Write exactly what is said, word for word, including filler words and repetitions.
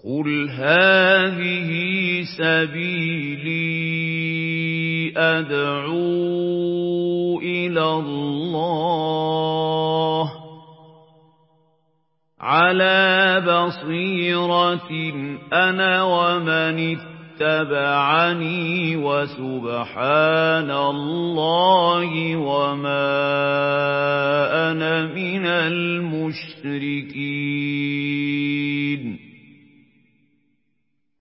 قُلْ هَٰذِهِ سَبِيلِي أَدْعُو إِلَى اللَّهِ ۚ عَلَىٰ بَصِيرَةٍ أَنَا وَمَنِ اتَّبَعَنِي ۖ وَسُبْحَانَ اللَّهِ وَمَا أَنَا مِنَ الْمُشْرِكِينَ